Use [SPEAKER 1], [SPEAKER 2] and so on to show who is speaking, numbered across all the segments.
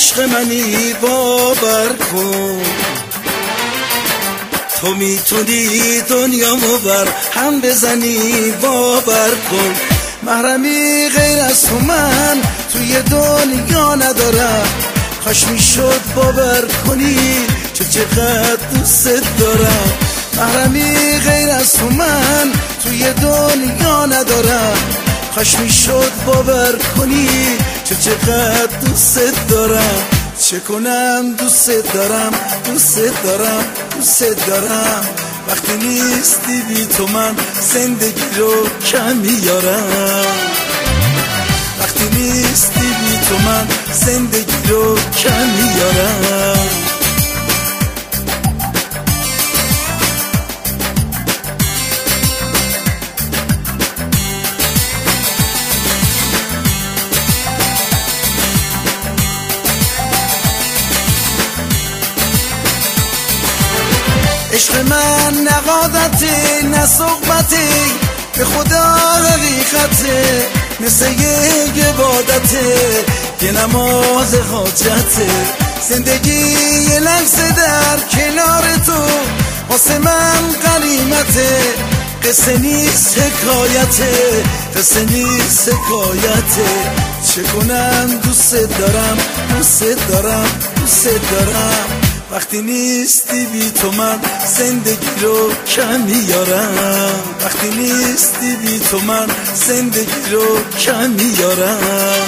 [SPEAKER 1] عشق منی باور کن، تو میتونی دنیامو بر هم بزنی باور کن. محرمی غیر از تو من توی دنیا ندارم، کاش میشد باور کنی چقدر دوست دارم. محرمی غیر از تو من توی دنیا ندارم، کاش میشد باور کنی چقدر دوست دارم. چه کنم دوست دارم، دوست دارم، دوست دارم. وقتی نیستی بی تو من زندگی رو کم میارم، وقتی نیستی بی تو من زندگی رو کم میارم. عشق من نقادته نه صحبته، به خدا حقیقته، مثل یک عبادته، یه نماز حاجته. زندگی یه لحظه در کنار تو واسه من غنیمته، قصه نیست حکایته، قصه نیست حکایته. چه کنم دوست دارم، دوست دارم، دوست دارم. وقتی نیستی بی تو من زندگی رو کم میارم، وقتی نیستی بی تو من زندگی رو کم میارم.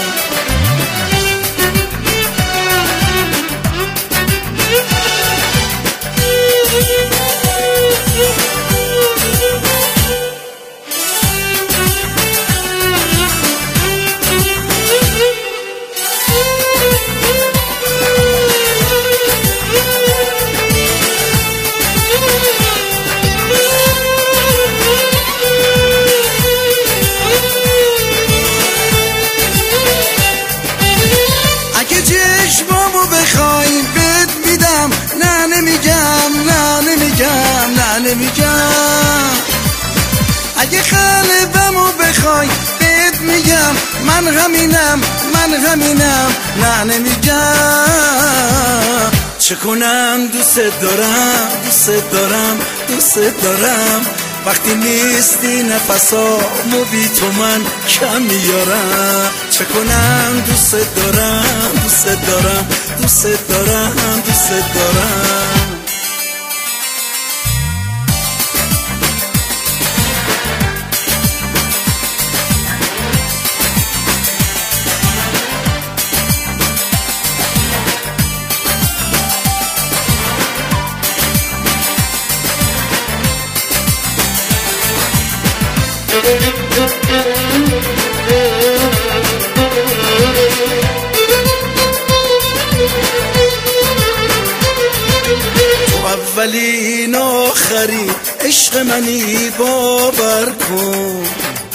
[SPEAKER 1] چشمامو بخوای بهت میدم، نه نمیگم، نه نمیگم، نه نمیگم. اگه قلبمو بخوای بهت میگم، من همینم، من همینم، نه نمیگم. چه کنم دوست دارم، دوست دارم، دوست دارم. وقتی نیستی نفسامو بی تو من کم میارم. چه کنم دوست دارم، دوست دارم، دوست دارم، دوست دارم. تو اولین آخری عشق منی باور کن،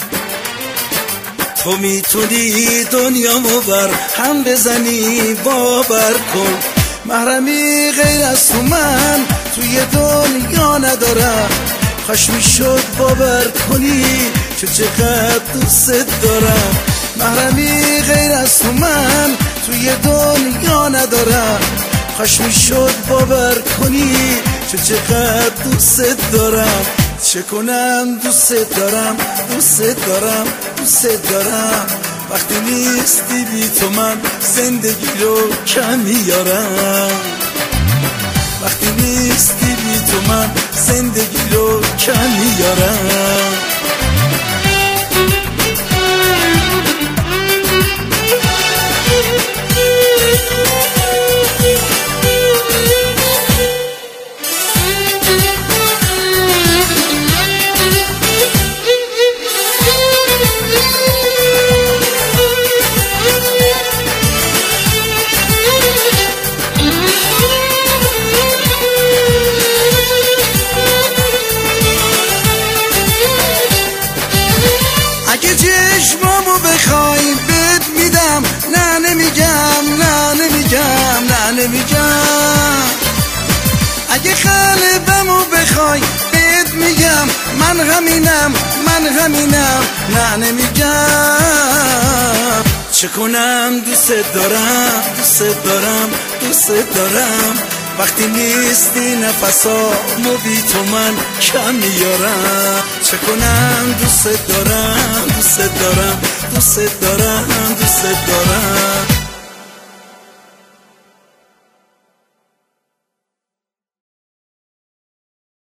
[SPEAKER 1] تو میتونی دنیامو بر هم بزنی باور کن. محرمی غیر از تو من توی دنیا ندارم، کاش میشد باور کنی چقدر دوست دارم. محرمی غیر از تو من توی دنیا ندارم، کاش میشد باور کنی چقدر دوست دارم. چه کنم دوست دارم، دوست دارم، دوست دارم. وقتی نیستی بی تو من زندگی رو کم میارم، وقتی نیستی بی تو من زندگی رو کم میارم. چشمامو بخوای بهت میدم، نه نمیگم، نه نمیگم، نه نمیگم. اگه قلبمو بخوای بهت میگم، من همینم، من همینم، نه نمیگم. چه کنم دوست دارم دوست دارم دوست دارم وقتی نیستی نفسامو بی تو من کم میارم چه کنم دوست دارم دوست دارم دوست دارم دوست دارم